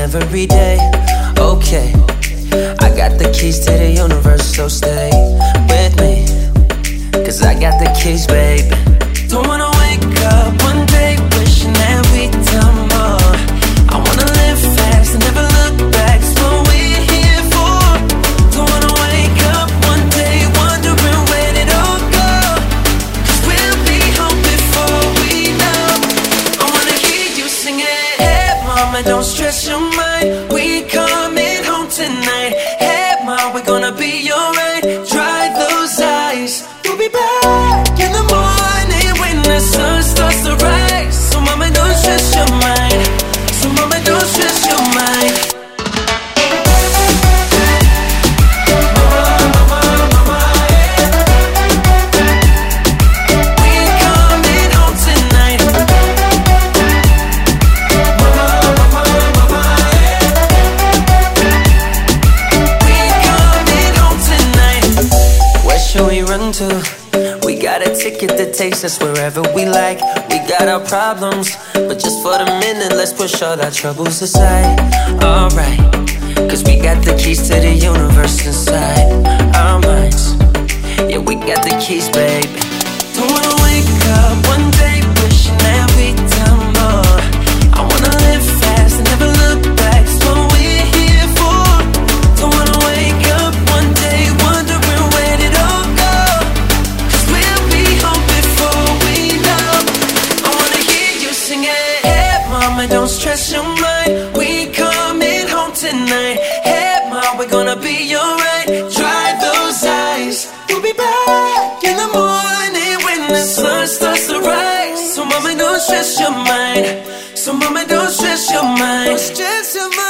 every day. Okay, I got the keys to the universe, so stay with me, 'cause I got the keys, baby. Don't wanna wake up one day wishing that we'd done more. I wanna live fast and never look back. It's what we're here for. Don't wanna wake up one day wondering where it all go, 'cause we'll be home before we know. I wanna hear you singing. Hey mama, don't stress your mind, we coming home tonight. Hey mom, we're gonna be alright. Dry those eyes, we'll be back in the morning when the sun starts to rise. So mama, don't stress your mind. So mama, don't stress your mind. We got a ticket that takes us wherever we like. We got our problems, but just for the minute, let's push all our troubles aside. Alright, 'cause we got the keys to the universe inside our minds. Yeah, we got the keys, baby. Don't wanna wake up one day wishing that we'd done more. I wanna live fast and never look back. It's what we're here for. Don't wanna wake up one day wondering where it all go, 'cause we'll be home before we know. I wanna hear you singing. Hey mama, don't stress your mind, we coming home tonight. Hey mom, we're gonna be alright. Dry those eyes, we'll be back in the morning when the sun starts to rise. So mama, don't stress your mind. So mama, don't stress your mind. Don't stress your mind.